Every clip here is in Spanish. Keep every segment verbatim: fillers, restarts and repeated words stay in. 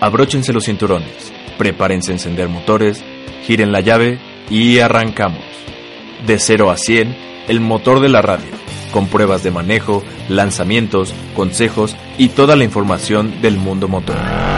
Abróchense los cinturones, prepárense a encender motores, giren la llave y arrancamos. De cero a cien, el motor de la radio, con pruebas de manejo, lanzamientos, consejos y toda la información del mundo motor.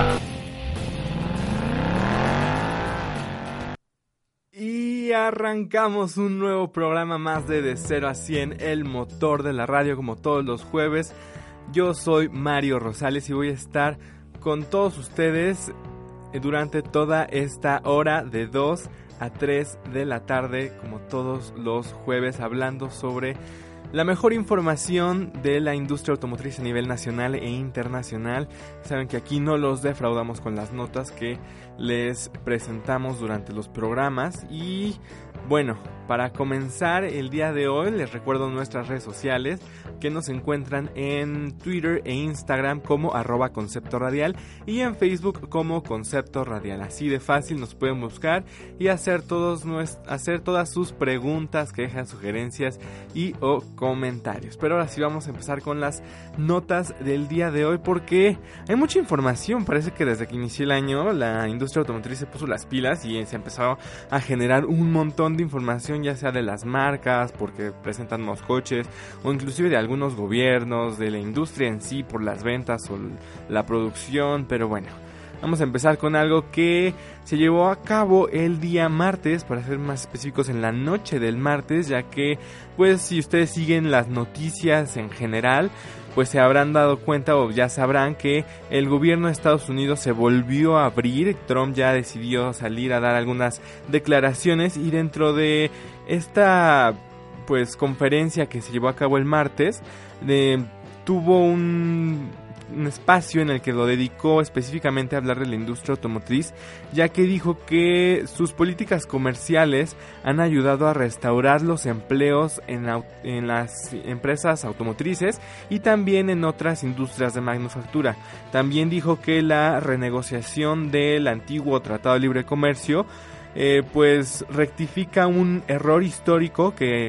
Y arrancamos un nuevo programa más de De cero a cien, el motor de la radio, como todos los jueves. Yo soy Mario Rosales y voy a estar con todos ustedes durante toda esta hora de dos a tres de la tarde, como todos los jueves, hablando sobre la mejor información de la industria automotriz a nivel nacional e internacional. Saben que aquí no los defraudamos con las notas que les presentamos durante los programas. Y bueno, para comenzar el día de hoy les recuerdo nuestras redes sociales, que nos encuentran en Twitter e Instagram como arroba Concepto Radial y en Facebook como Concepto Radial. Así de fácil nos pueden buscar y hacer todos nuest- hacer todas sus preguntas, quejas, sugerencias y o comentarios. Pero ahora sí vamos a empezar con las notas del día de hoy, porque hay mucha información. Parece que desde que inició el año la industria automotriz se puso las pilas y se empezó a generar un montón de información, ya sea de las marcas porque presentan nuevos coches, o inclusive de algunos gobiernos, de la industria en sí por las ventas o la producción. Pero bueno, vamos a empezar con algo que se llevó a cabo el día martes, para ser más específicos en la noche del martes, ya que pues si ustedes siguen las noticias en general, pues se habrán dado cuenta o ya sabrán que el gobierno de Estados Unidos se volvió a abrir. Trump ya decidió salir a dar algunas declaraciones, y dentro de esta pues conferencia que se llevó a cabo el martes, eh, tuvo un, un espacio en el que lo dedicó específicamente a hablar de la industria automotriz, ya que dijo que sus políticas comerciales han ayudado a restaurar los empleos en, en las empresas automotrices y también en otras industrias de manufactura. También dijo que la renegociación del antiguo Tratado de Libre Comercio eh, pues rectifica un error histórico que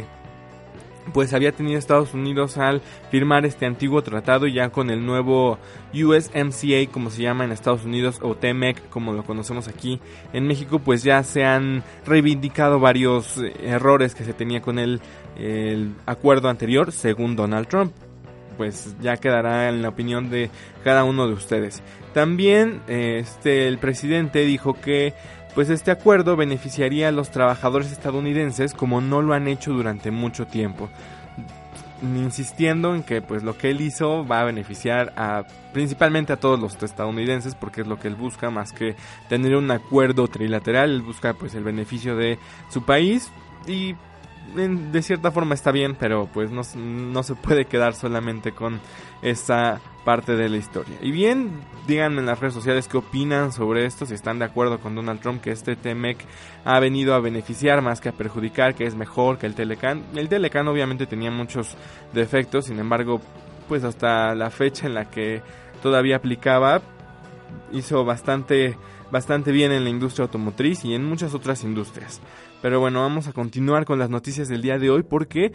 pues había tenido Estados Unidos al firmar este antiguo tratado, ya con el nuevo U S M C A, como se llama en Estados Unidos, o T M E C, como lo conocemos aquí en México. Pues ya se han reivindicado varios errores que se tenía con el, el acuerdo anterior, según Donald Trump. Pues ya quedará en la opinión de cada uno de ustedes. También este el presidente dijo que pues este acuerdo beneficiaría a los trabajadores estadounidenses como no lo han hecho durante mucho tiempo, insistiendo en que pues lo que él hizo va a beneficiar a principalmente a todos los estadounidenses, porque es lo que él busca, más que tener un acuerdo trilateral. Él busca pues el beneficio de su país, y en, de cierta forma está bien, pero pues no, no se puede quedar solamente con esa parte de la historia. Y bien, díganme en las redes sociales qué opinan sobre esto, si están de acuerdo con Donald Trump que este T M E C ha venido a beneficiar más que a perjudicar, que es mejor que el Telecan. El Telecan obviamente tenía muchos defectos, sin embargo, pues hasta la fecha en la que todavía aplicaba, hizo bastante bastante bien en la industria automotriz y en muchas otras industrias. Pero bueno, vamos a continuar con las noticias del día de hoy, porque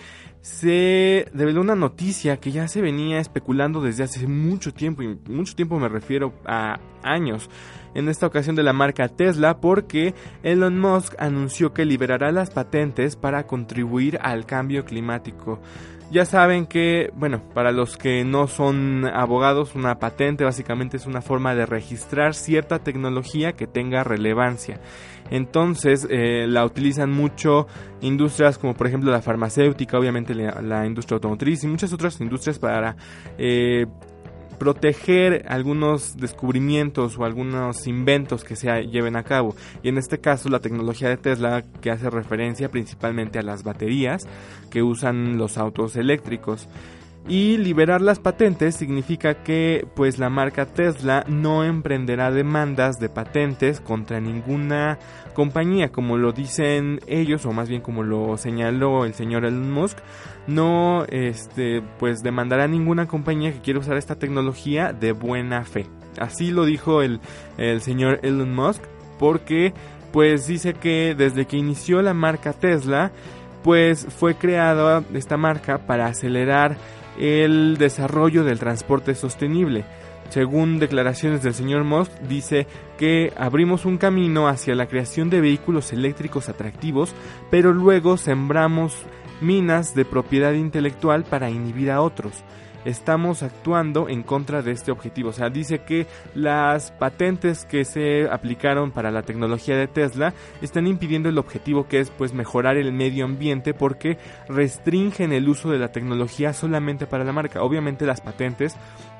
se reveló una noticia que ya se venía especulando desde hace mucho tiempo, y mucho tiempo me refiero a años, en esta ocasión de la marca Tesla, porque Elon Musk anunció que liberará las patentes para contribuir al cambio climático. Ya saben que, bueno, para los que no son abogados, una patente básicamente es una forma de registrar cierta tecnología que tenga relevancia. Entonces eh, la utilizan mucho industrias como por ejemplo la farmacéutica, obviamente la, la industria automotriz y muchas otras industrias para eh, proteger algunos descubrimientos o algunos inventos que se lleven a cabo. Y en este caso la tecnología de Tesla, que hace referencia principalmente a las baterías que usan los autos eléctricos. Y liberar las patentes significa que pues la marca Tesla no emprenderá demandas de patentes contra ninguna compañía, como lo dicen ellos, o más bien como lo señaló el señor Elon Musk. No este pues demandará ninguna compañía que quiera usar esta tecnología de buena fe. Así lo dijo el, el señor Elon Musk, porque pues dice que desde que inició la marca Tesla, pues fue creada esta marca para acelerar el desarrollo del transporte sostenible. Según declaraciones del señor Musk, dice que abrimos un camino hacia la creación de vehículos eléctricos atractivos, pero luego sembramos minas de propiedad intelectual para inhibir a otros. Estamos actuando en contra de este objetivo. O sea, dice que las patentes que se aplicaron para la tecnología de Tesla están impidiendo el objetivo, que es pues mejorar el medio ambiente, porque restringen el uso de la tecnología solamente para la marca. Obviamente las patentes,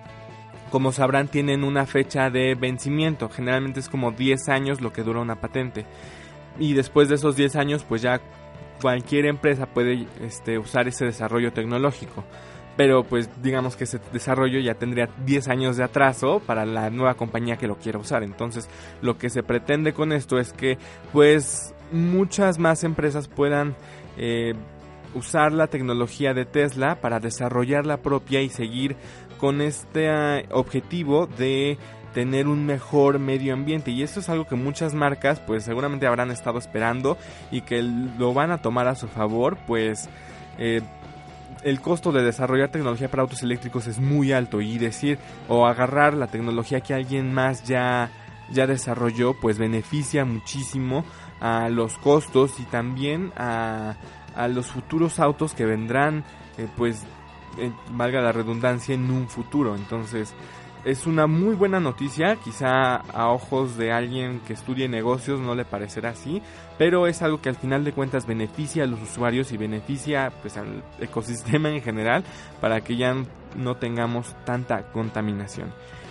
como sabrán, tienen una fecha de vencimiento. Generalmente es como diez años lo que dura una patente. Y después de esos diez años, pues ya cualquier empresa puede este, usar ese desarrollo tecnológico. Pero pues digamos que ese desarrollo ya tendría diez años de atraso para la nueva compañía que lo quiera usar. Entonces lo que se pretende con esto es que pues muchas más empresas puedan eh, usar la tecnología de Tesla para desarrollar la propia y seguir con este uh, objetivo de tener un mejor medio ambiente. Y esto es algo que muchas marcas pues seguramente habrán estado esperando y que lo van a tomar a su favor, pues eh, el costo de desarrollar tecnología para autos eléctricos es muy alto, y decir o agarrar la tecnología que alguien más ya, ya desarrolló pues beneficia muchísimo a los costos y también a, a los futuros autos que vendrán, eh, pues eh, valga la redundancia, en un futuro. Entonces es una muy buena noticia. Quizá a ojos de alguien que estudie negocios no le parecerá así, pero es algo que al final de cuentas beneficia a los usuarios y beneficia pues al ecosistema en general, para que ya no tengamos tanta contaminación.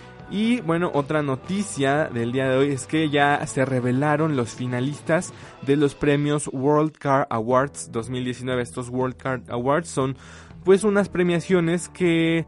Y bueno, otra noticia del día de hoy es que ya se revelaron los finalistas de los premios World Car Awards dos mil diecinueve. Estos World Car Awards son pues unas premiaciones que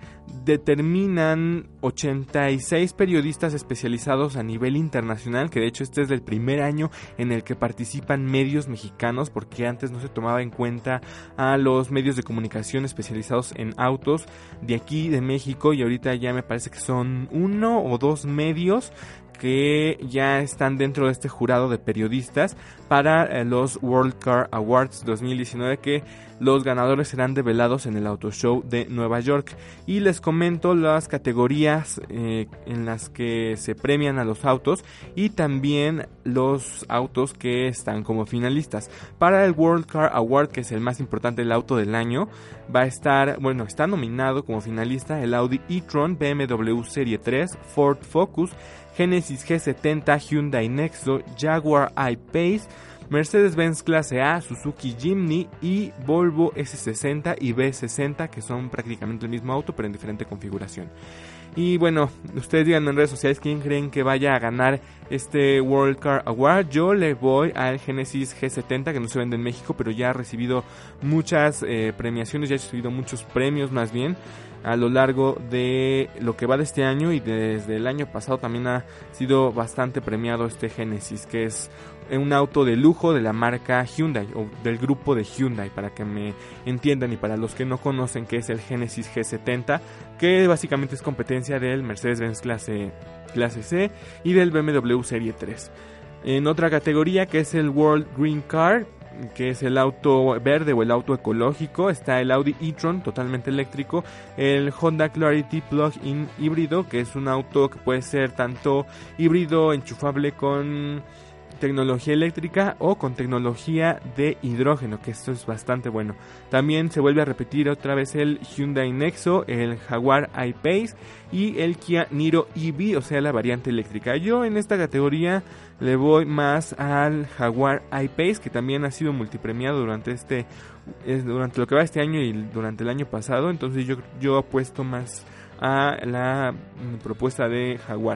determinan ochenta y seis periodistas especializados a nivel internacional, que de hecho este es el primer año en el que participan medios mexicanos, porque antes no se tomaba en cuenta a los medios de comunicación especializados en autos de aquí de México, y ahorita ya me parece que son uno o dos medios que ya están dentro de este jurado de periodistas para eh, los World Car Awards dos mil diecinueve, que los ganadores serán develados en el Auto Show de Nueva York. Y les comento las categorías eh, en las que se premian a los autos y también los autos que están como finalistas. Para el World Car Award, que es el más importante, el auto del año, va a estar, bueno, está nominado como finalista el Audi e-tron, B M W Serie tres, Ford Focus, Genesis G setenta, Hyundai Nexo, Jaguar I-Pace, Mercedes-Benz Clase A, Suzuki Jimny y Volvo ese sesenta y B sesenta, que son prácticamente el mismo auto pero en diferente configuración. Y bueno, ustedes díganme en redes sociales quién creen que vaya a ganar este World Car Award. Yo le voy al Genesis G setenta, que no se vende en México, pero ya ha recibido muchas eh, premiaciones, ya ha recibido muchos premios más bien a lo largo de lo que va de este año, y desde el año pasado también ha sido bastante premiado este Genesis, que es un auto de lujo de la marca Hyundai o del grupo de Hyundai, para que me entiendan, y para los que no conocen qué es el Genesis G setenta, que básicamente es competencia del Mercedes-Benz clase, clase C y del B M W Serie tres. En otra categoría, que es el World Green Car, que es el auto verde o el auto ecológico, está el Audi e-tron totalmente eléctrico, el Honda Clarity Plug-in híbrido, que es un auto que puede ser tanto híbrido enchufable con tecnología eléctrica o con tecnología de hidrógeno, que esto es bastante bueno. También se vuelve a repetir otra vez el Hyundai Nexo, el Jaguar I-Pace y el Kia Niro E V, o sea la variante eléctrica. Yo en esta categoría le voy más al Jaguar I-Pace, que también ha sido multipremiado durante este durante lo que va este año y durante el año pasado. Entonces yo, yo apuesto más a la propuesta de Jaguar.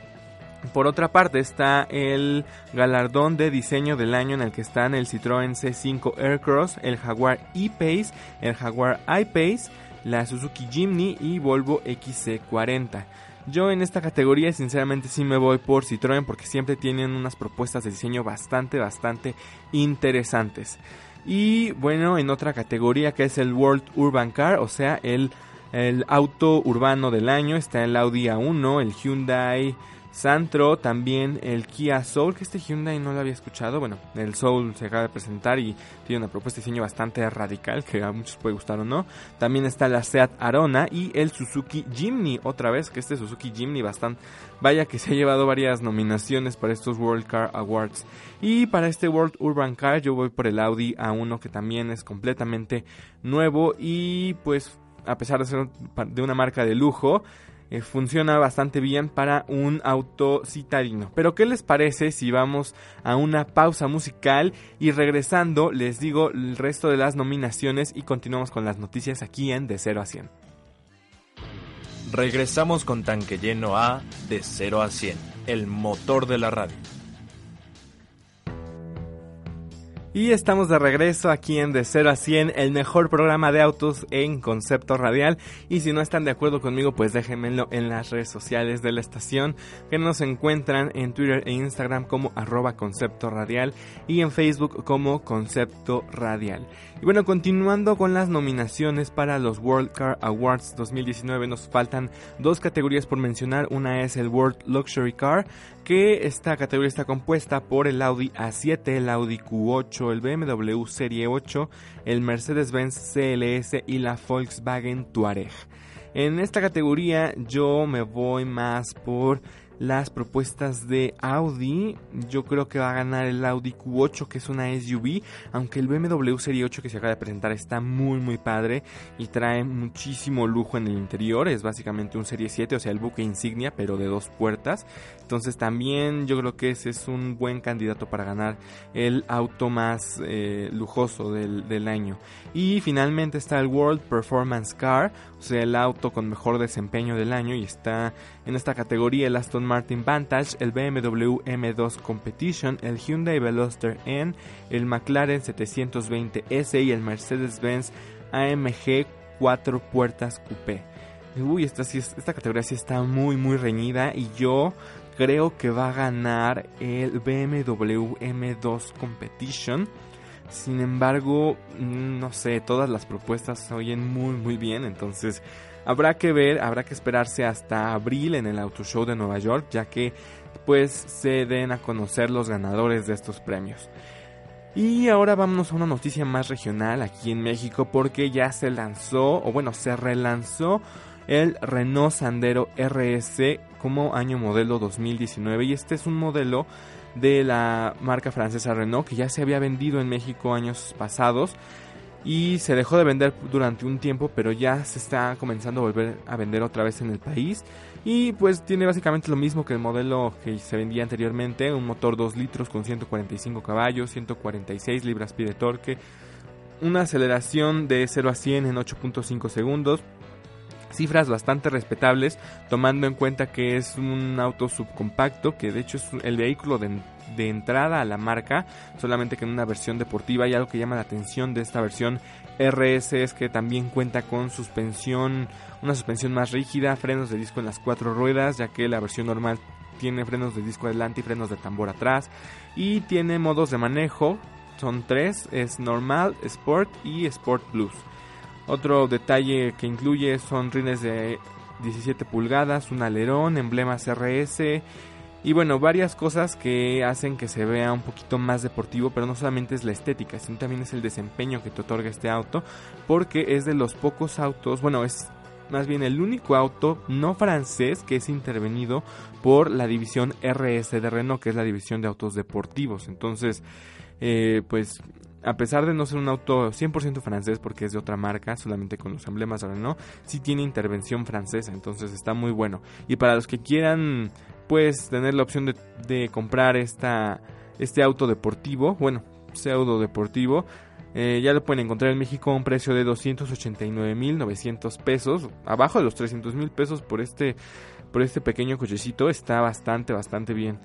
Por otra parte está el galardón de diseño del año, en el que están el Citroën C cinco Aircross, el Jaguar E-Pace, el Jaguar I-Pace, la Suzuki Jimny y Volvo X C cuarenta. Yo en esta categoría sinceramente sí me voy por Citroën, porque siempre tienen unas propuestas de diseño bastante, bastante interesantes. Y bueno, en otra categoría, que es el World Urban Car, o sea el, el auto urbano del año, está el Audi A uno, el Hyundai Santro, también el Kia Soul, que este Hyundai no lo había escuchado. Bueno, el Soul se acaba de presentar y tiene una propuesta de diseño bastante radical, que a muchos puede gustar o no. También está la Seat Arona y el Suzuki Jimny, otra vez, que este Suzuki Jimny bastante, vaya que se ha llevado varias nominaciones para estos World Car Awards. Y para este World Urban Car yo voy por el Audi A uno, que también es completamente nuevo y pues a pesar de ser de una marca de lujo, Eh, funciona bastante bien para un auto citadino. Pero ¿qué les parece si vamos a una pausa musical y regresando les digo el resto de las nominaciones y continuamos con las noticias aquí en De cero a cien? Regresamos con Tanque Lleno a De cero a cien, el motor de la radio. Y estamos de regreso aquí en De cero a cien, el mejor programa de autos en concepto radial. Y si no están de acuerdo conmigo, pues déjenmelo en las redes sociales de la estación, que nos encuentran en Twitter e Instagram como arroba concepto radial y en Facebook como concepto radial. Y bueno, continuando con las nominaciones para los World Car Awards dos mil diecinueve, nos faltan dos categorías por mencionar. Una es el World Luxury Car, que esta categoría está compuesta por el Audi A siete, el Audi Q ocho, el B M W Serie ocho, el Mercedes-Benz C L S y la Volkswagen Touareg. En esta categoría yo me voy más por las propuestas de Audi. Yo creo que va a ganar el Audi Q ocho, que es una S U V, aunque el B M W Serie ocho que se acaba de presentar está muy muy padre y trae muchísimo lujo en el interior. Es básicamente un Serie siete, o sea el buque insignia, pero de dos puertas. Entonces también yo creo que ese es un buen candidato para ganar el auto más eh, lujoso del, del año. Y finalmente está el World Performance Car, o sea el auto con mejor desempeño del año, y está en esta categoría el Aston Martin Vantage, el B M W M dos Competition, el Hyundai Veloster N, el McLaren setecientos veinte S y el Mercedes-Benz A M G cuatro puertas coupé. Uy, esta, sí es, esta categoría sí está muy muy reñida y yo creo que va a ganar el B M W M dos Competition. Sin embargo, no sé, todas las propuestas se oyen muy muy bien, entonces habrá que ver, habrá que esperarse hasta abril en el Auto Show de Nueva York, ya que pues se den a conocer los ganadores de estos premios. Y ahora vámonos a una noticia más regional aquí en México, porque ya se lanzó, o bueno, se relanzó el Renault Sandero R S como año modelo dos mil diecinueve, y este es un modelo de la marca francesa Renault que ya se había vendido en México años pasados y se dejó de vender durante un tiempo, pero ya se está comenzando a volver a vender otra vez en el país. Y pues tiene básicamente lo mismo que el modelo que se vendía anteriormente, un motor dos litros con ciento cuarenta y cinco caballos, ciento cuarenta y seis libras-pie de torque, una aceleración de cero a cien en ocho punto cinco segundos. Cifras bastante respetables, tomando en cuenta que es un auto subcompacto, que de hecho es el vehículo de, de entrada a la marca, solamente que en una versión deportiva. Y algo que llama la atención de esta versión R S es que también cuenta con suspensión, una suspensión más rígida, frenos de disco en las cuatro ruedas, ya que la versión normal tiene frenos de disco adelante y frenos de tambor atrás, y tiene modos de manejo, son tres, es normal, Sport y Sport Plus. Otro detalle que incluye son rines de diecisiete pulgadas, un alerón, emblemas R S y bueno, varias cosas que hacen que se vea un poquito más deportivo, pero no solamente es la estética, sino también es el desempeño que te otorga este auto, porque es de los pocos autos, bueno, es más bien el único auto no francés que es intervenido por la división R S de Renault, que es la división de autos deportivos. Entonces, eh, pues a pesar de no ser un auto cien por ciento francés porque es de otra marca, solamente con los emblemas de Renault, sí tiene intervención francesa, entonces está muy bueno. Y para los que quieran pues tener la opción de, de comprar esta, este auto deportivo, bueno, pseudo deportivo, eh, ya lo pueden encontrar en México a un precio de doscientos ochenta y nueve mil novecientos pesos, abajo de los trescientos mil pesos por este, por este pequeño cochecito. Está bastante, bastante bien.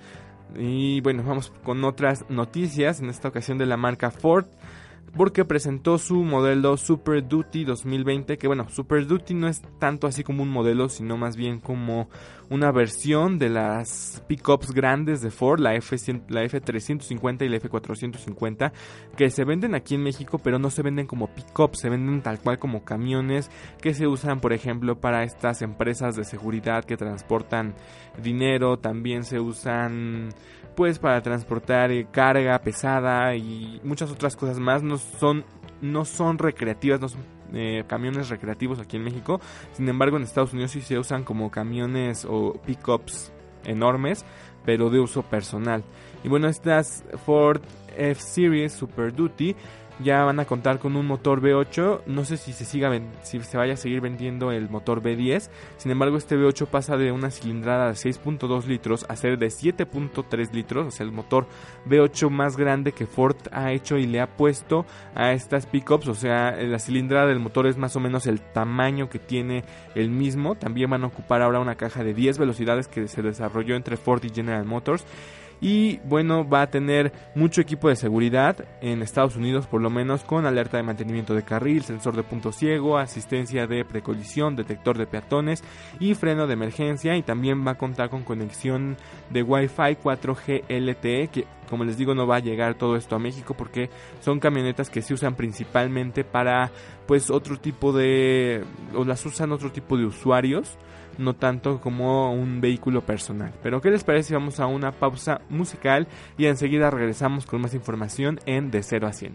Y bueno, vamos con otras noticias, en esta ocasión de la marca Ford, porque presentó su modelo Super Duty dos mil veinte, que bueno, Super Duty no es tanto así como un modelo, sino más bien como una versión de las pickups grandes de Ford, la F, la F trescientos cincuenta y la F cuatrocientos cincuenta, que se venden aquí en México, pero no se venden como pickups, se venden tal cual como camiones que se usan, por ejemplo, para estas empresas de seguridad que transportan dinero. También se usan pues para transportar eh, carga pesada y muchas otras cosas más. No son, no son recreativas, no son Eh, camiones recreativos aquí en México. Sin embargo, en Estados Unidos sí se usan como camiones o pickups enormes, pero de uso personal. Y bueno, estas Ford F-Series Super Duty ya van a contar con un motor V ocho. No sé si se siga si se vaya a seguir vendiendo el motor V diez. Sin embargo, este V ocho pasa de una cilindrada de seis punto dos litros a ser de siete punto tres litros. O sea, el motor V ocho más grande que Ford ha hecho y le ha puesto a estas pickups. O sea, la cilindrada del motor es más o menos el tamaño que tiene el mismo. También van a ocupar ahora una caja de diez velocidades que se desarrolló entre Ford y General Motors. Y bueno, va a tener mucho equipo de seguridad en Estados Unidos, por lo menos, con alerta de mantenimiento de carril, sensor de punto ciego, asistencia de precolisión, detector de peatones y freno de emergencia. Y también va a contar con conexión de Wi-Fi cuatro G L T E, que como les digo no va a llegar todo esto a México porque son camionetas que se usan principalmente para pues otro tipo de, o las usan otro tipo de usuarios, no tanto como un vehículo personal. Pero ¿qué les parece si vamos a una pausa musical y enseguida regresamos con más información en De cero a cien?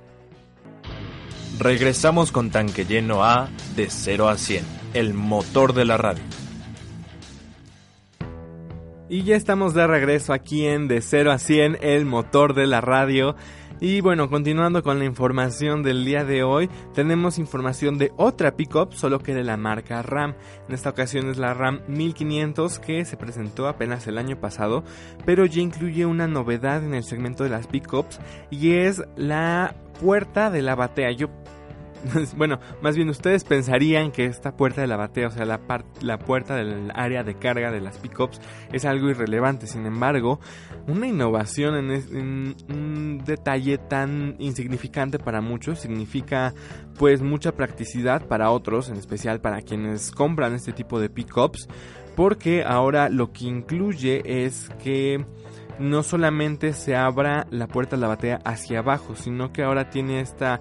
Regresamos con Tanque Lleno a De cero a cien, el motor de la radio. Y ya estamos de regreso aquí en De cero a cien, el motor de la radio. Y bueno, continuando con la información del día de hoy, tenemos información de otra pickup, solo que de la marca Ram. En esta ocasión es la Ram mil quinientos, que se presentó apenas el año pasado, pero ya incluye una novedad en el segmento de las pickups y es la puerta de la batea. Yo Bueno, más bien ustedes pensarían que esta puerta de la batea, o sea, la, par- la puerta del área de carga de las pickups, es algo irrelevante. Sin embargo, una innovación en, es- en un detalle tan insignificante para muchos significa pues mucha practicidad para otros, en especial para quienes compran este tipo de pickups, porque ahora lo que incluye es que no solamente se abra la puerta de la batea hacia abajo, sino que ahora tiene esta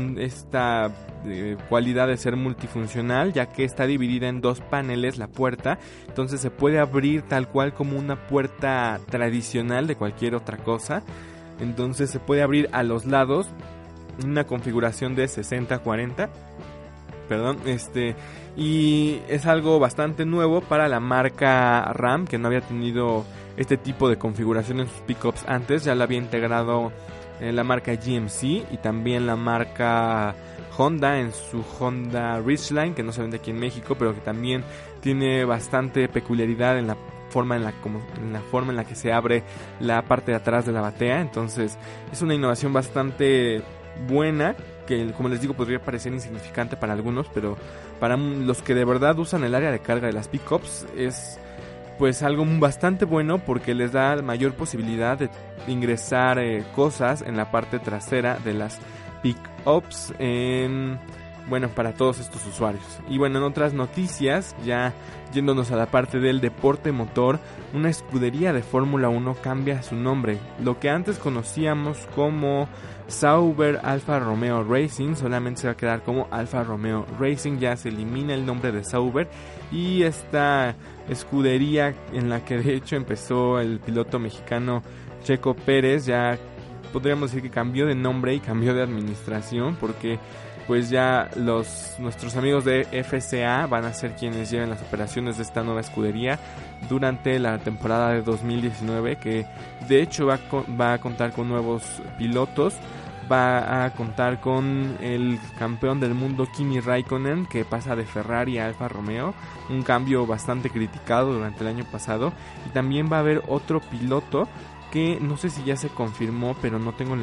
esta eh, cualidad de ser multifuncional, ya que está dividida en dos paneles la puerta. Entonces se puede abrir tal cual como una puerta tradicional de cualquier otra cosa. Entonces se puede abrir a los lados, una configuración de sesenta cuarenta, perdón, este y es algo bastante nuevo para la marca Ram, que no había tenido este tipo de configuración en sus pickups antes. Ya la había integrado en la marca G M C y también la marca Honda en su Honda Ridgeline, que no se vende aquí en México, pero que también tiene bastante peculiaridad en la forma en la como en la forma en la que se abre la parte de atrás de la batea. Entonces es una innovación bastante buena, que como les digo podría parecer insignificante para algunos, pero para los que de verdad usan el área de carga de las pickups es pues algo bastante bueno, porque les da mayor posibilidad de ingresar eh, cosas en la parte trasera de las pickups, en, bueno, para todos estos usuarios. Y bueno, en otras noticias, ya yéndonos a la parte del deporte motor, una escudería de Fórmula uno cambia su nombre. Lo que antes conocíamos como Sauber Alfa Romeo Racing solamente se va a quedar como Alfa Romeo Racing. Ya se elimina el nombre de Sauber, y esta escudería en la que de hecho empezó el piloto mexicano Checo Pérez, ya podríamos decir que cambió de nombre y cambió de administración, porque pues ya los nuestros amigos de F C A van a ser quienes lleven las operaciones de esta nueva escudería durante la temporada de dos mil diecinueve, que de hecho va a, va a contar con nuevos pilotos. Va a contar con el campeón del mundo Kimi Raikkonen, que pasa de Ferrari a Alfa Romeo, un cambio bastante criticado durante el año pasado. Y también va a haber otro piloto que no sé si ya se confirmó, pero no tengo no,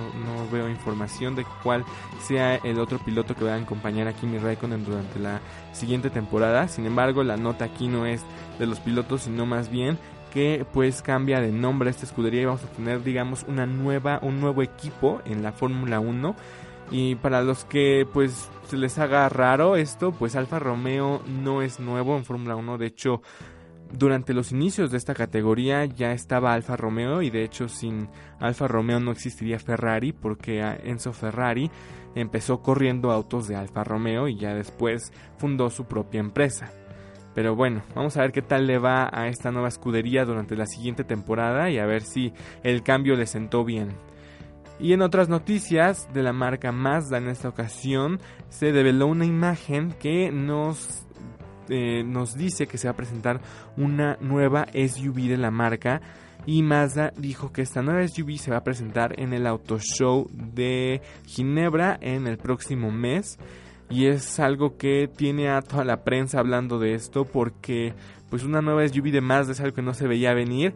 no veo información de cuál sea el otro piloto que va a acompañar a Kimi Raikkonen durante la siguiente temporada. Sin embargo, la nota aquí no es de los pilotos, sino más bien que pues cambia de nombre a esta escudería y vamos a tener, digamos, una nueva un nuevo equipo en la Fórmula uno. Y para los que pues se les haga raro esto, pues Alfa Romeo no es nuevo en Fórmula uno. De hecho, durante los inicios de esta categoría ya estaba Alfa Romeo, y de hecho sin Alfa Romeo no existiría Ferrari, porque Enzo Ferrari empezó corriendo autos de Alfa Romeo y ya después fundó su propia empresa. Pero bueno, vamos a ver qué tal le va a esta nueva escudería durante la siguiente temporada y a ver si el cambio le sentó bien. Y en otras noticias de la marca Mazda, en esta ocasión se develó una imagen que nos, eh, nos dice que se va a presentar una nueva S U V de la marca, y Mazda dijo que esta nueva S U V se va a presentar en el Auto Show de Ginebra en el próximo mes. Y es algo que tiene a toda la prensa hablando de esto, porque pues una nueva S U V de Mazda es algo que no se veía venir,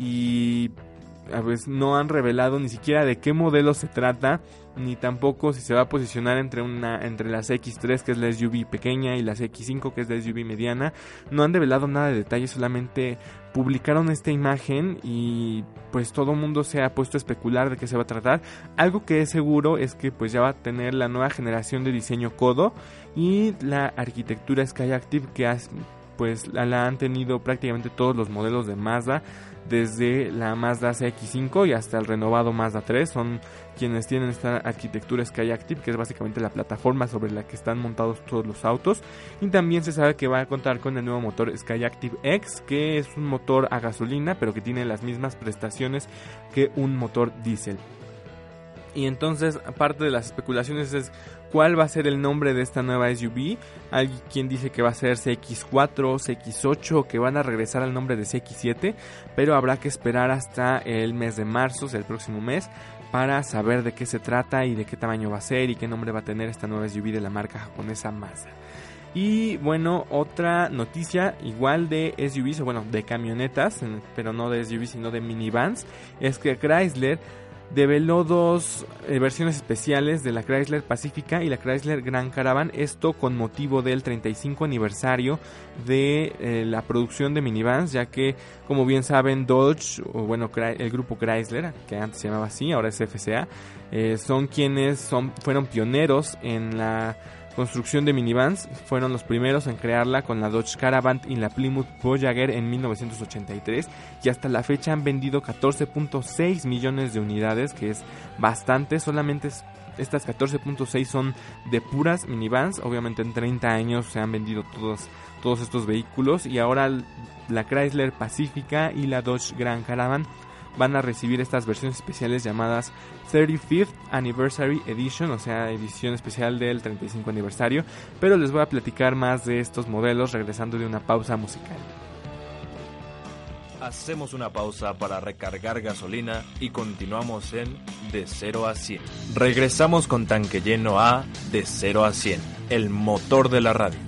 y a veces no han revelado ni siquiera de qué modelo se trata, ni tampoco si se va a posicionar entre una entre las X tres, que es la S U V pequeña, y las X cinco, que es la S U V mediana. No han develado nada de detalles, solamente publicaron esta imagen y pues todo el mundo se ha puesto a especular de qué se va a tratar. Algo que es seguro es que pues ya va a tener la nueva generación de diseño Kodo y la arquitectura Skyactiv, que has, pues la, la han tenido prácticamente todos los modelos de Mazda, desde la Mazda C X cinco y hasta el renovado Mazda tres. Son quienes tienen esta arquitectura Skyactiv, que es básicamente la plataforma sobre la que están montados todos los autos. Y también se sabe que va a contar con el nuevo motor Skyactiv X, que es un motor a gasolina, pero que tiene las mismas prestaciones que un motor diésel. Y entonces, aparte de las especulaciones, es cuál va a ser el nombre de esta nueva S U V. Hay quien dice que va a ser C X cuatro, C X ocho, que van a regresar al nombre de C X siete, pero habrá que esperar hasta el mes de marzo, o sea, el próximo mes, para saber de qué se trata y de qué tamaño va a ser y qué nombre va a tener esta nueva S U V de la marca japonesa Mazda. Y bueno, otra noticia igual de S U Vs, o bueno, de camionetas, pero no de S U Vs sino de minivans, es que Chrysler develó dos eh, versiones especiales de la Chrysler Pacifica y la Chrysler Grand Caravan, esto con motivo del treinta y cinco aniversario de eh, la producción de minivans, ya que como bien saben Dodge, o bueno, el grupo Chrysler, que antes se llamaba así, ahora es F C A, eh, son quienes son, fueron pioneros en la construcción de minivans. Fueron los primeros en crearla con la Dodge Caravan y la Plymouth Voyager en mil novecientos ochenta y tres, y hasta la fecha han vendido catorce punto seis millones de unidades, que es bastante. Solamente es, estas catorce punto seis son de puras minivans. Obviamente en treinta años se han vendido todos, todos estos vehículos, y ahora la Chrysler Pacifica y la Dodge Grand Caravan van a recibir estas versiones especiales llamadas thirty-fifth Anniversary Edition, o sea, edición especial del treinta y cinco aniversario. Pero les voy a platicar más de estos modelos regresando de una pausa musical. Hacemos una pausa para recargar gasolina y continuamos en De cero a cien. Regresamos con tanque lleno a De cero a cien, el motor de la radio.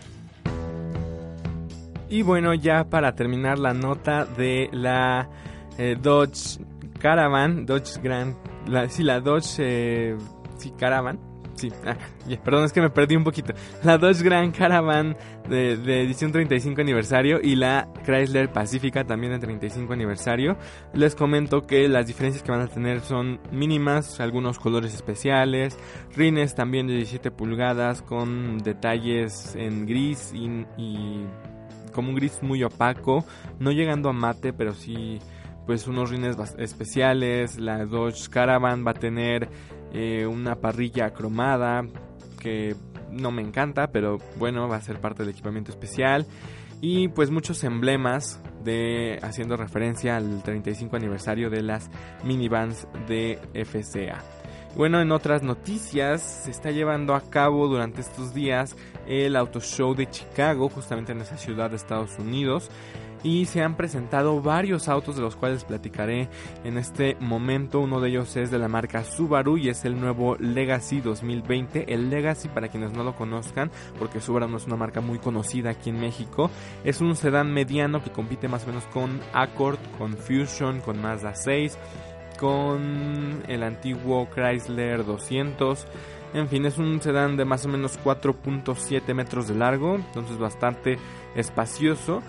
Y bueno, ya para terminar la nota de la Eh, Dodge Caravan, Dodge Grand, la, sí, la Dodge, eh, sí, Caravan, sí, ah, yeah, perdón, es que me perdí un poquito, la Dodge Grand Caravan de, de edición treinta y cinco aniversario y la Chrysler Pacifica también de treinta y cinco aniversario. Les comento que las diferencias que van a tener son mínimas, algunos colores especiales, rines también de diecisiete pulgadas con detalles en gris y, y como un gris muy opaco, no llegando a mate, pero sí pues unos rines especiales. La Dodge Caravan va a tener eh, una parrilla cromada que no me encanta, pero bueno, va a ser parte del equipamiento especial, y pues muchos emblemas de haciendo referencia al treinta y cinco aniversario de las minivans de F C A. Bueno, en otras noticias, se está llevando a cabo durante estos días el Auto Show de Chicago, justamente en esa ciudad de Estados Unidos, y se han presentado varios autos de los cuales platicaré en este momento. Uno de ellos es de la marca Subaru y es el nuevo Legacy dos mil veinte. El Legacy, para quienes no lo conozcan, porque Subaru no es una marca muy conocida aquí en México, es un sedán mediano que compite más o menos con Accord, con Fusion, con Mazda seis, con el antiguo Chrysler doscientos. En fin, es un sedán de más o menos cuatro punto siete metros de largo, entonces bastante espacioso.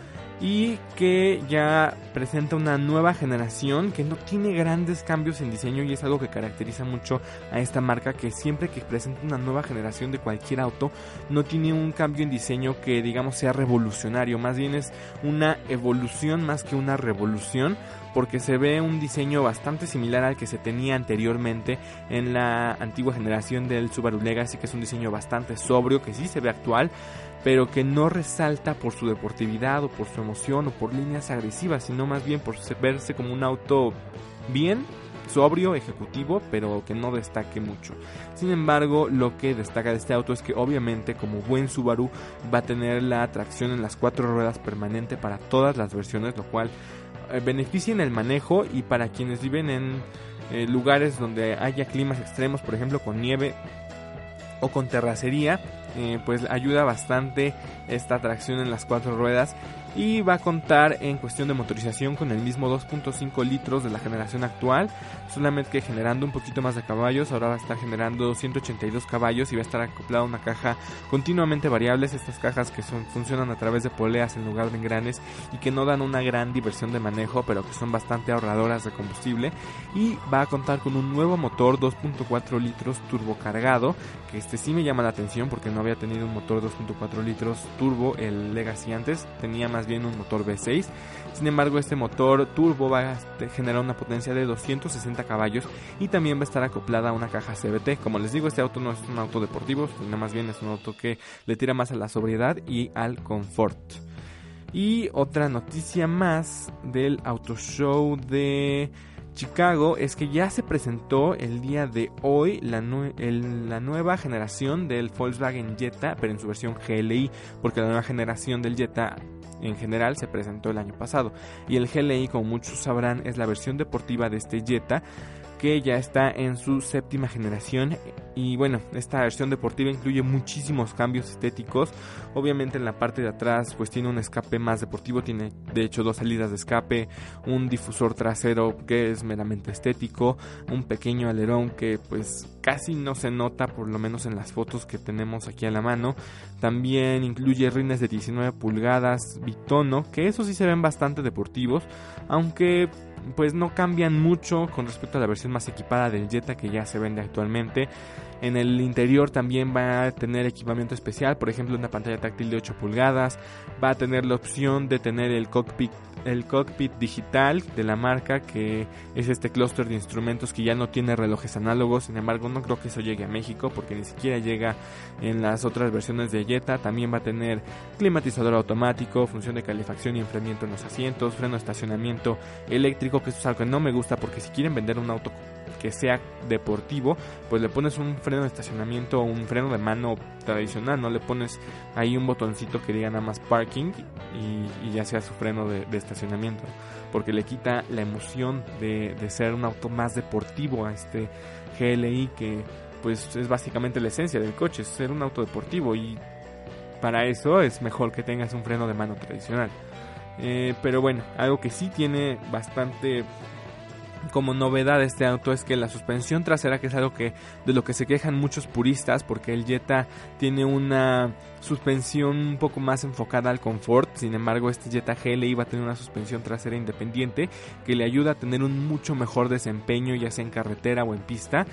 y que ya presenta una nueva generación que no tiene grandes cambios en diseño, y es algo que caracteriza mucho a esta marca, que siempre que presenta una nueva generación de cualquier auto no tiene un cambio en diseño que digamos sea revolucionario, más bien es una evolución más que una revolución, porque se ve un diseño bastante similar al que se tenía anteriormente en la antigua generación del Subaru Legacy, que es un diseño bastante sobrio, que sí se ve actual, pero que no resalta por su deportividad o por su emoción o por líneas agresivas, sino más bien por verse como un auto bien, sobrio, ejecutivo, pero que no destaque mucho. Sin embargo, lo que destaca de este auto es que obviamente, como buen Subaru, va a tener la tracción en las cuatro ruedas permanente para todas las versiones, lo cual eh, beneficia en el manejo, y para quienes viven en eh, lugares donde haya climas extremos, por ejemplo con nieve o con terracería, eh, pues ayuda bastante esta tracción en las cuatro ruedas. Y va a contar en cuestión de motorización con el mismo dos punto cinco litros de la generación actual, solamente que generando un poquito más de caballos. Ahora va a estar generando ciento ochenta y dos caballos y va a estar acoplada a una caja continuamente variables, estas cajas que son, funcionan a través de poleas en lugar de engranes y que no dan una gran diversión de manejo, pero que son bastante ahorradoras de combustible. Y va a contar con un nuevo motor dos punto cuatro litros turbocargado, que este sí me llama la atención porque no había tenido un motor dos punto cuatro litros turbo el Legacy antes, tenía más bien un motor V seis. Sin embargo, este motor turbo va a generar una potencia de doscientos sesenta caballos y también va a estar acoplada a una caja C V T. Como les digo, este auto no es un auto deportivo, sino más bien es un auto que le tira más a la sobriedad y al confort. Y otra noticia más del Auto Show de Chicago es que ya se presentó el día de hoy la, nue- el, la nueva generación del Volkswagen Jetta, pero en su versión G L I, porque la nueva generación del Jetta en general se presentó el año pasado, y el G L I, como muchos sabrán, es la versión deportiva de este Jetta, que ya está en su séptima generación. Y bueno, esta versión deportiva incluye muchísimos cambios estéticos. Obviamente en la parte de atrás pues tiene un escape más deportivo, tiene de hecho dos salidas de escape, un difusor trasero que es meramente estético, un pequeño alerón que pues casi no se nota, por lo menos en las fotos que tenemos aquí a la mano. También incluye rines de diecinueve pulgadas bitono, que eso sí se ven bastante deportivos, aunque pues no cambian mucho con respecto a la versión más equipada del Jetta que ya se vende actualmente. En el interior también va a tener equipamiento especial, por ejemplo una pantalla táctil de ocho pulgadas, va a tener la opción de tener el cockpit el cockpit digital de la marca, que es este clúster de instrumentos que ya no tiene relojes análogos. Sin embargo, no creo que eso llegue a México porque ni siquiera llega en las otras versiones de Jetta. También va a tener climatizador automático, función de calefacción y enfriamiento en los asientos, freno de estacionamiento eléctrico, que eso es algo que no me gusta, porque si quieren vender un auto que sea deportivo, pues le pones un freno de estacionamiento o un freno de mano tradicional, no le pones ahí un botoncito que diga nada más parking y, y ya sea su freno de, de estacionamiento, porque le quita la emoción de, de ser un auto más deportivo a este G L I, que pues es básicamente la esencia del coche, es ser un auto deportivo, y para eso es mejor que tengas un freno de mano tradicional. Eh, pero bueno, algo que sí tiene bastante como novedad este auto es que la suspensión trasera, que es algo que de lo que se quejan muchos puristas, porque el Jetta tiene una suspensión un poco más enfocada al confort. Sin embargo, este Jetta G L I va a tener una suspensión trasera independiente que le ayuda a tener un mucho mejor desempeño, ya sea en carretera o en pista,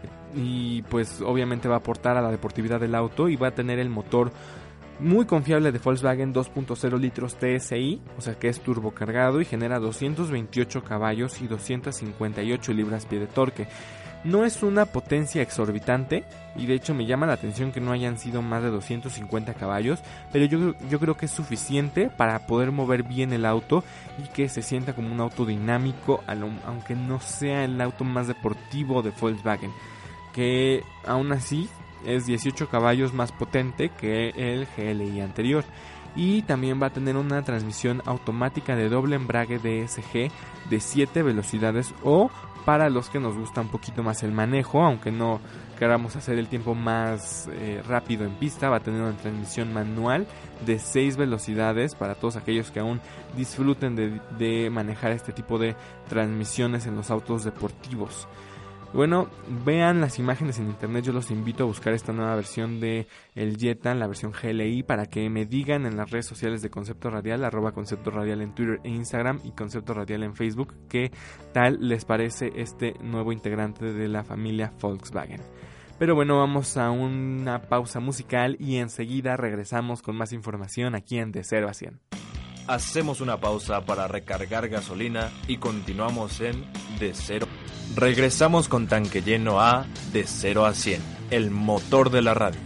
y pues obviamente va a aportar a la deportividad del auto, y va a tener el motor muy confiable de Volkswagen dos punto cero litros T S I, o sea que es turbocargado y genera doscientos veintiocho caballos y doscientas cincuenta y ocho libras-pie de torque. No es una potencia exorbitante, y de hecho me llama la atención que no hayan sido más de doscientos cincuenta caballos, pero yo, yo creo que es suficiente para poder mover bien el auto y que se sienta como un auto dinámico, aunque no sea el auto más deportivo de Volkswagen, que aún así es dieciocho caballos más potente que el G L I anterior. Y también va a tener una transmisión automática de doble embrague D S G de siete velocidades, o para los que nos gusta un poquito más el manejo, aunque no queramos hacer el tiempo más eh, rápido en pista, va a tener una transmisión manual de seis velocidades para todos aquellos que aún disfruten de, de manejar este tipo de transmisiones en los autos deportivos. Bueno, vean las imágenes en internet, yo los invito a buscar esta nueva versión de el Jetta, la versión G L I, para que me digan en las redes sociales de Concepto Radial, arroba Concepto Radial en Twitter e Instagram y Concepto Radial en Facebook, qué tal les parece este nuevo integrante de la familia Volkswagen. Pero bueno, vamos a una pausa musical y enseguida regresamos con más información aquí en De Cero a cien. Hacemos una pausa para recargar gasolina y continuamos en De Cero. Regresamos con tanque lleno a De Cero a cien, el motor de la radio.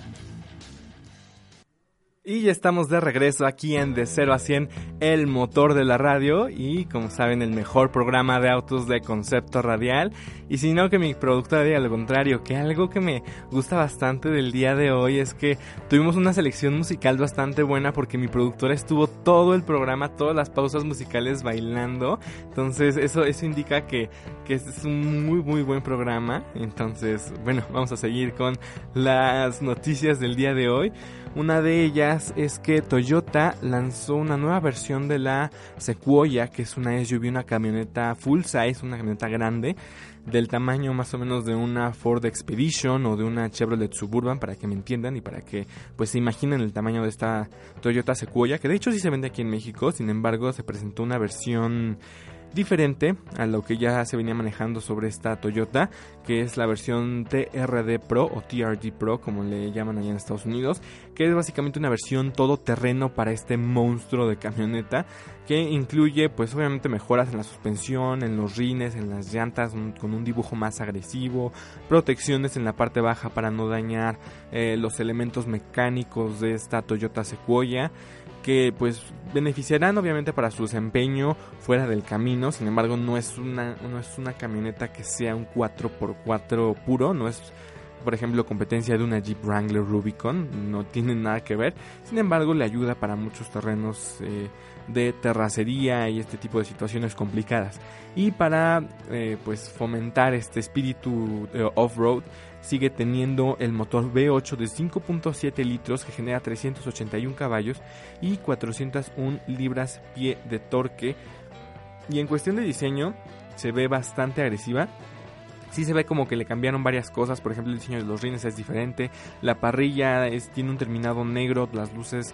Y ya estamos de regreso aquí en De Cero a cien, el motor de la radio. Y como saben, el mejor programa de autos de Concepto Radial. Y si no, que mi productora diga lo contrario, que algo que me gusta bastante del día de hoy es que tuvimos una selección musical bastante buena, porque mi productora estuvo todo el programa, todas las pausas musicales bailando. Entonces eso, eso indica que, que es un muy muy buen programa. Entonces, bueno, vamos a seguir con las noticias del día de hoy. Una de ellas es que Toyota lanzó una nueva versión de la Sequoia, que es una S U V, una camioneta full size, una camioneta grande, del tamaño más o menos de una Ford Expedition o de una Chevrolet Suburban, para que me entiendan y para que pues se imaginen el tamaño de esta Toyota Sequoia, que de hecho sí se vende aquí en México. Sin embargo, se presentó una versión diferente a lo que ya se venía manejando sobre esta Toyota, que es la versión T R D Pro o T R D Pro, como le llaman allá en Estados Unidos, que es básicamente una versión todoterreno para este monstruo de camioneta, que incluye pues obviamente mejoras en la suspensión, en los rines, en las llantas, un, con un dibujo más agresivo, protecciones en la parte baja para no dañar eh, los elementos mecánicos de esta Toyota Sequoia, que pues beneficiarán obviamente para su desempeño fuera del camino. Sin embargo, no es una, no es una camioneta que sea un cuatro por cuatro puro, no es, por ejemplo, competencia de una Jeep Wrangler Rubicon, no tiene nada que ver. Sin embargo, le ayuda para muchos terrenos eh, de terracería y este tipo de situaciones complicadas. Y para eh, pues fomentar este espíritu eh, off-road, sigue teniendo el motor V ocho de cinco punto siete litros que genera trescientos ochenta y uno caballos y cuatrocientas una libras-pie de torque. Y en cuestión de diseño, se ve bastante agresiva. Sí se ve como que le cambiaron varias cosas. Por ejemplo, el diseño de los rines es diferente, la parrilla es, tiene un terminado negro, las luces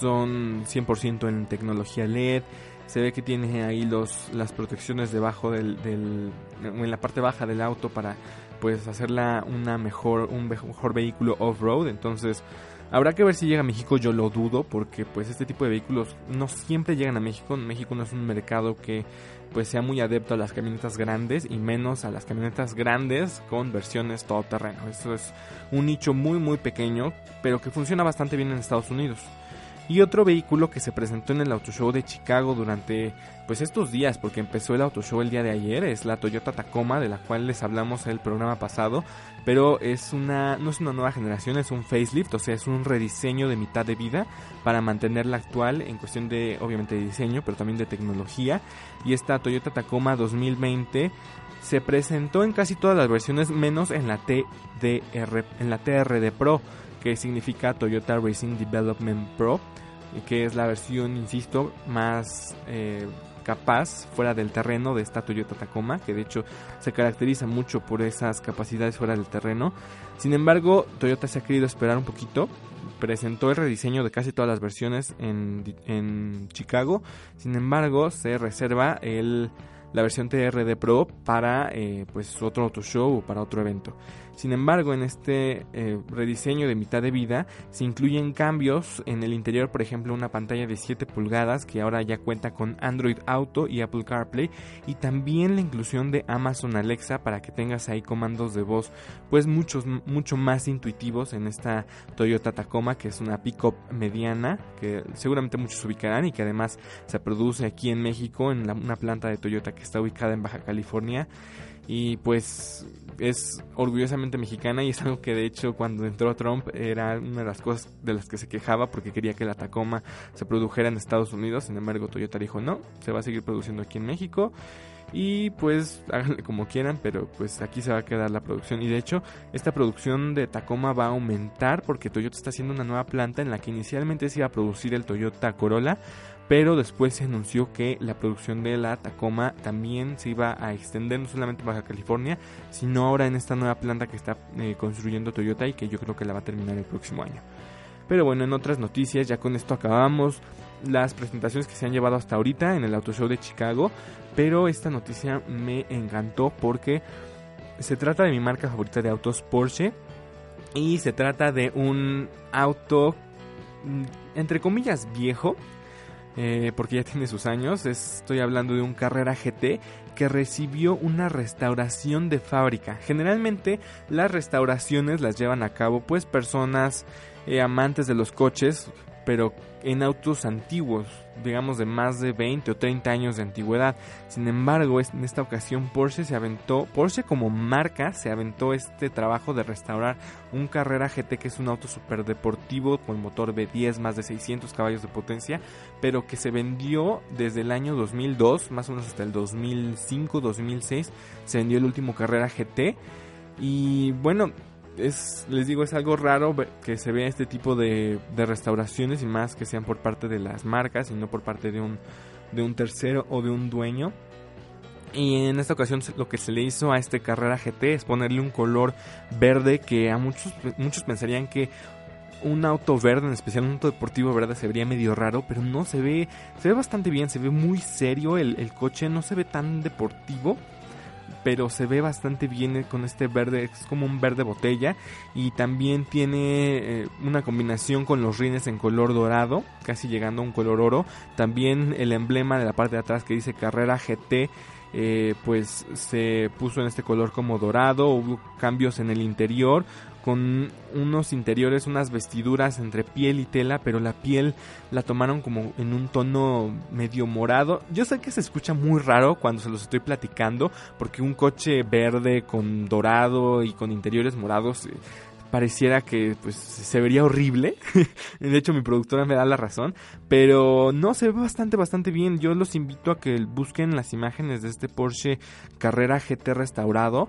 son cien por ciento en tecnología L E D. Se ve que tiene ahí los, las protecciones debajo del, del, en la parte baja del auto para pues hacerla una mejor, un mejor vehículo off-road. Entonces habrá que ver si llega a México. Yo lo dudo, porque pues este tipo de vehículos no siempre llegan a México. México no es un mercado que pues sea muy adepto a las camionetas grandes, y menos a las camionetas grandes con versiones todoterreno. Eso es un nicho muy muy pequeño, pero que funciona bastante bien en Estados Unidos. Y otro vehículo que se presentó en el Auto Show de Chicago durante pues estos días, porque empezó el Auto Show el día de ayer, es la Toyota Tacoma, de la cual les hablamos en el programa pasado, pero es una no es una nueva generación, es un facelift, o sea, es un rediseño de mitad de vida para mantenerla actual en cuestión de, obviamente, de diseño, pero también de tecnología. Y esta Toyota Tacoma dos mil veinte se presentó en casi todas las versiones, menos en la T D R, en la T R D Pro, que significa Toyota Racing Development Pro, que es la versión, insisto, más eh, capaz fuera del terreno de esta Toyota Tacoma, que de hecho se caracteriza mucho por esas capacidades fuera del terreno. Sin embargo, Toyota se ha querido esperar un poquito, presentó el rediseño de casi todas las versiones en, en Chicago. Sin embargo, se reserva el la versión T R D Pro para eh, pues otro auto show o para otro evento. Sin embargo, en este eh, rediseño de mitad de vida se incluyen cambios en el interior, por ejemplo, una pantalla de siete pulgadas que ahora ya cuenta con Android Auto y Apple CarPlay, y también la inclusión de Amazon Alexa para que tengas ahí comandos de voz pues muchos mucho más intuitivos en esta Toyota Tacoma, que es una pick-up mediana que seguramente muchos ubicarán y que además se produce aquí en México en la, una planta de Toyota que está ubicada en Baja California. Y pues es orgullosamente mexicana, y es algo que de hecho cuando entró Trump era una de las cosas de las que se quejaba, porque quería que la Tacoma se produjera en Estados Unidos. Sin embargo, Toyota dijo no, se va a seguir produciendo aquí en México, y pues háganle como quieran, pero pues aquí se va a quedar la producción. Y de hecho esta producción de Tacoma va a aumentar, porque Toyota está haciendo una nueva planta en la que inicialmente se iba a producir el Toyota Corolla, pero después se anunció que la producción de la Tacoma también se iba a extender no solamente en Baja California, sino ahora en esta nueva planta que está eh, construyendo Toyota y que yo creo que la va a terminar el próximo año. Pero bueno, en otras noticias, ya con esto acabamos las presentaciones que se han llevado hasta ahorita en el Auto Show de Chicago, pero esta noticia me encantó porque se trata de mi marca favorita de autos, Porsche, y se trata de un auto entre comillas viejo, eh, porque ya tiene sus años. Estoy hablando de un Carrera G T que recibió una restauración de fábrica. Generalmente las restauraciones las llevan a cabo pues personas eh, amantes de los coches, pero en autos antiguos, digamos de más de veinte o treinta años de antigüedad. Sin embargo, en esta ocasión Porsche se aventó, Porsche como marca se aventó este trabajo de restaurar un Carrera G T, que es un auto super deportivo con motor V diez, más de seiscientos caballos de potencia, pero que se vendió desde el año dos mil dos, más o menos hasta el dos mil cinco, dos mil seis, se vendió el último Carrera G T. Y bueno, Es, les digo, es algo raro que se vea este tipo de, de restauraciones, y más que sean por parte de las marcas y no por parte de un, de un tercero o de un dueño. Y en esta ocasión lo que se le hizo a este Carrera G T es ponerle un color verde que a muchos, muchos pensarían que un auto verde, en especial un auto deportivo verde, se vería medio raro, pero no, se ve, se ve bastante bien, se ve muy serio el, el coche, no se ve tan deportivo, pero se ve bastante bien con este verde, es como un verde botella, y también tiene eh, una combinación con los rines en color dorado, casi llegando a un color oro. También el emblema de la parte de atrás que dice Carrera G T, eh, pues se puso en este color como dorado. Hubo cambios en el interior, con unos interiores, unas vestiduras entre piel y tela, pero la piel la tomaron como en un tono medio morado. Yo sé que se escucha muy raro cuando se los estoy platicando, porque un coche verde con dorado y con interiores morados eh, pareciera que pues se vería horrible. De hecho, mi productora me da la razón, pero no, se ve bastante, bastante bien. Yo los invito a que busquen las imágenes de este Porsche Carrera G T restaurado,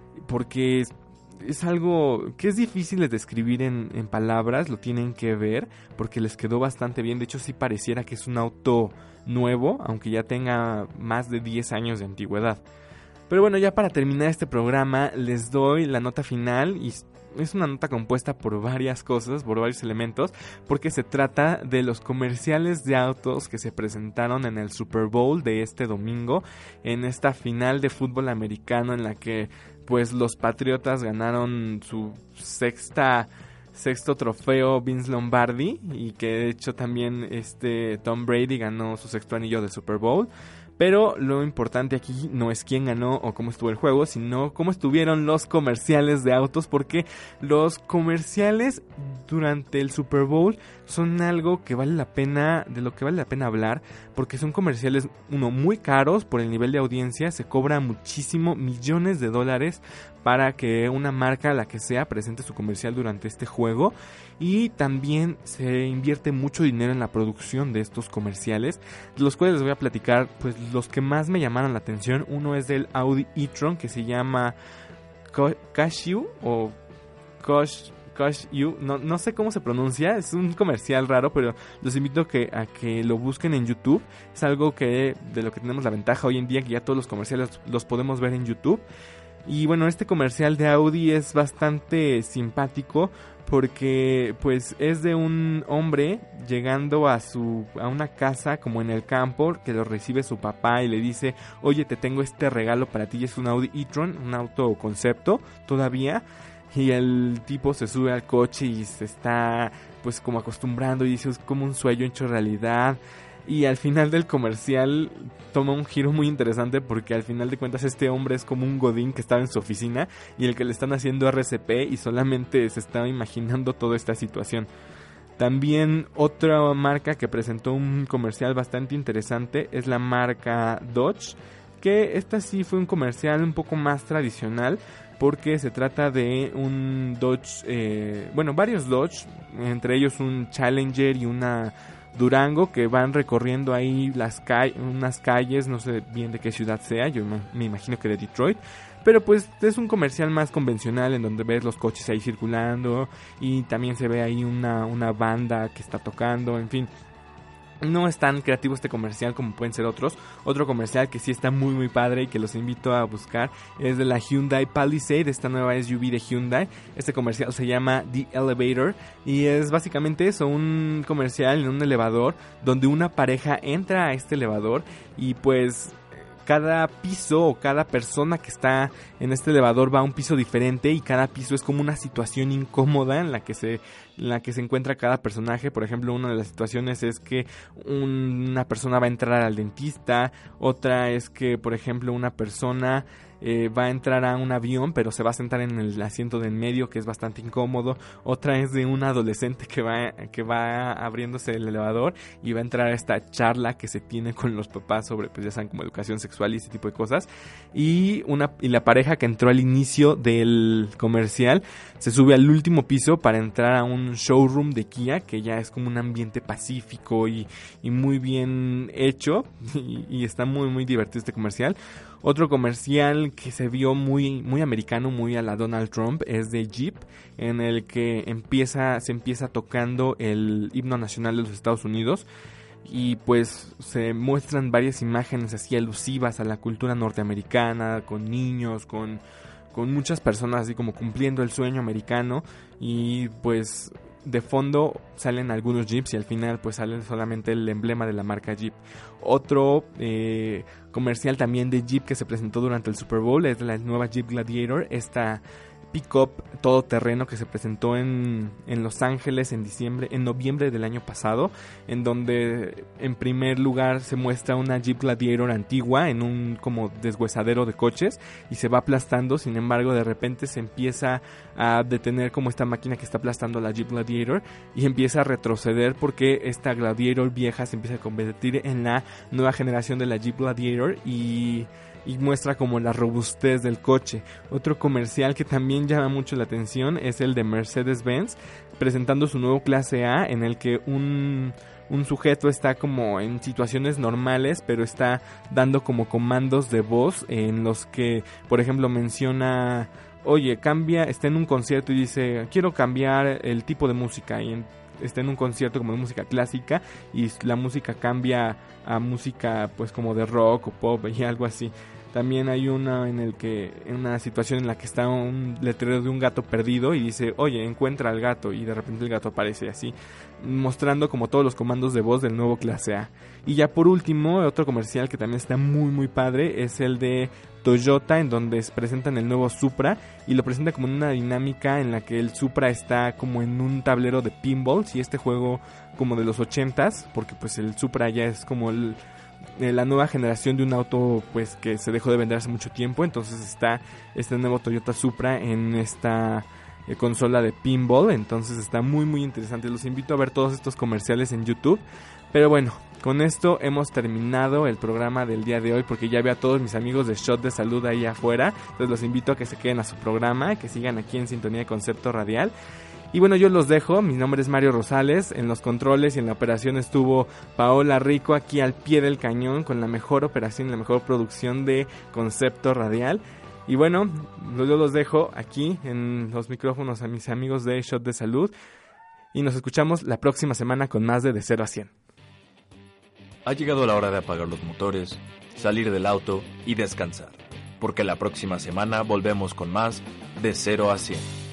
porque es algo que es difícil de describir en, en palabras. Lo tienen que ver porque les quedó bastante bien. De hecho, sí pareciera que es un auto nuevo, aunque ya tenga más de diez años de antigüedad. Pero bueno, ya para terminar este programa les doy la nota final, y es una nota compuesta por varias cosas, por varios elementos, porque se trata de los comerciales de autos que se presentaron en el Super Bowl de este domingo, en esta final de fútbol americano en la que pues los Patriotas ganaron su sexta sexto trofeo Vince Lombardi, y que de hecho también este Tom Brady ganó su sexto anillo de Super Bowl. Pero lo importante aquí no es quién ganó o cómo estuvo el juego, sino cómo estuvieron los comerciales de autos, porque los comerciales durante el Super Bowl son algo que vale la pena, de lo que vale la pena hablar, porque son comerciales, uno, muy caros por el nivel de audiencia. Se cobra muchísimo, millones de dólares para que una marca, la que sea, presente su comercial durante este juego, y también se invierte mucho dinero en la producción de estos comerciales, de los cuales les voy a platicar pues los que más me llamaron la atención. Uno es del Audi e-tron, que se llama Cashew o Kosh You, no, no sé cómo se pronuncia, es un comercial raro, pero los invito a que, a que lo busquen en YouTube. Es algo que de lo que tenemos la ventaja hoy en día, que ya todos los comerciales los podemos ver en YouTube. Y bueno, este comercial de Audi es bastante simpático, porque pues es de un hombre llegando a su a una casa como en el campo, que lo recibe su papá y le dice: oye, te tengo este regalo para ti. Y es un Audi e-tron, un auto concepto todavía. Y el tipo se sube al coche y se está pues como acostumbrando, y dice: es como un sueño hecho realidad. Y al final del comercial toma un giro muy interesante, porque al final de cuentas este hombre es como un godín que estaba en su oficina y el que le están haciendo R C P, y solamente se estaba imaginando toda esta situación. También otra marca que presentó un comercial bastante interesante es la marca Dodge, que esta sí fue un comercial un poco más tradicional, porque se trata de un Dodge, eh, bueno, varios Dodge, entre ellos un Challenger y una Durango, que van recorriendo ahí las calles, unas calles, no sé bien de qué ciudad sea, yo me imagino que de Detroit, pero pues es un comercial más convencional en donde ves los coches ahí circulando, y también se ve ahí una, una banda que está tocando, en fin. No es tan creativo este comercial como pueden ser otros. Otro comercial que sí está muy muy padre y que los invito a buscar es de la Hyundai Palisade, esta nueva S U V de Hyundai. Este comercial se llama The Elevator y es básicamente eso, un comercial en un elevador donde una pareja entra a este elevador y pues cada piso o cada persona que está en este elevador va a un piso diferente y cada piso es como una situación incómoda en la que se, en la que se encuentra cada personaje. Por ejemplo, una de las situaciones es que un, una persona va a entrar al dentista, otra es que, por ejemplo, una persona Eh, va a entrar a un avión pero se va a sentar en el asiento de en medio, que es bastante incómodo. Otra es de un adolescente que va, que va abriéndose el elevador y va a entrar a esta charla que se tiene con los papás sobre, pues ya saben, como educación sexual y ese tipo de cosas. Y, una, y la pareja que entró al inicio del comercial se sube al último piso para entrar a un showroom de Kia, que ya es como un ambiente pacífico y, y muy bien hecho y, y está muy muy divertido este comercial. Otro comercial que se vio muy, muy americano, muy a la Donald Trump, es de Jeep, en el que empieza, se empieza tocando el himno nacional de los Estados Unidos y pues se muestran varias imágenes así alusivas a la cultura norteamericana, con niños, con, con muchas personas así como cumpliendo el sueño americano y pues de fondo salen algunos Jeeps y al final pues sale solamente el emblema de la marca Jeep. Otro eh, comercial también de Jeep que se presentó durante el Super Bowl es la nueva Jeep Gladiator, esta pick-up todoterreno que se presentó en, en Los Ángeles en diciembre, en noviembre del año pasado, en donde en primer lugar se muestra una Jeep Gladiator antigua en un como deshuesadero de coches y se va aplastando. Sin embargo, de repente se empieza a detener como esta máquina que está aplastando la Jeep Gladiator y empieza a retroceder porque esta Gladiator vieja se empieza a convertir en la nueva generación de la Jeep Gladiator y y muestra como la robustez del coche. Otro comercial que también llama mucho la atención es el de Mercedes-Benz, presentando su nuevo clase A, en el que un, un sujeto está como en situaciones normales, pero está dando como comandos de voz en los que, por ejemplo, menciona, oye, cambia, está en un concierto y dice, quiero cambiar el tipo de música, y en está en un concierto como de música clásica y la música cambia a música pues como de rock o pop y algo así. También hay una en el que en una situación en la que está un letrero de un gato perdido y dice, oye, encuentra al gato, y de repente el gato aparece así, mostrando como todos los comandos de voz del nuevo clase A. Y ya por último, otro comercial que también está muy muy padre es el de Toyota, en donde presentan el nuevo Supra y lo presentan como en una dinámica en la que el Supra está como en un tablero de pinballs y este juego como de los ochentas, porque pues el Supra ya es como el la nueva generación de un auto pues que se dejó de vender hace mucho tiempo. Entonces está este nuevo Toyota Supra en esta eh, consola de pinball, entonces está muy muy interesante. Los invito a ver todos estos comerciales en YouTube. Pero bueno, con esto hemos terminado el programa del día de hoy, porque ya veo a todos mis amigos de Shot de Salud ahí afuera. Entonces los invito a que se queden a su programa, que sigan aquí en Sintonía de Concepto Radial. Y bueno, yo los dejo. Mi nombre es Mario Rosales. En los controles y en la operación estuvo Paola Rico, aquí al pie del cañón, con la mejor operación y la mejor producción de Concepto Radial. Y bueno, yo los dejo aquí en los micrófonos a mis amigos de Shot de Salud. Y nos escuchamos la próxima semana con más de De cero a cien. Ha llegado la hora de apagar los motores, salir del auto y descansar, porque la próxima semana volvemos con más De cero a cien.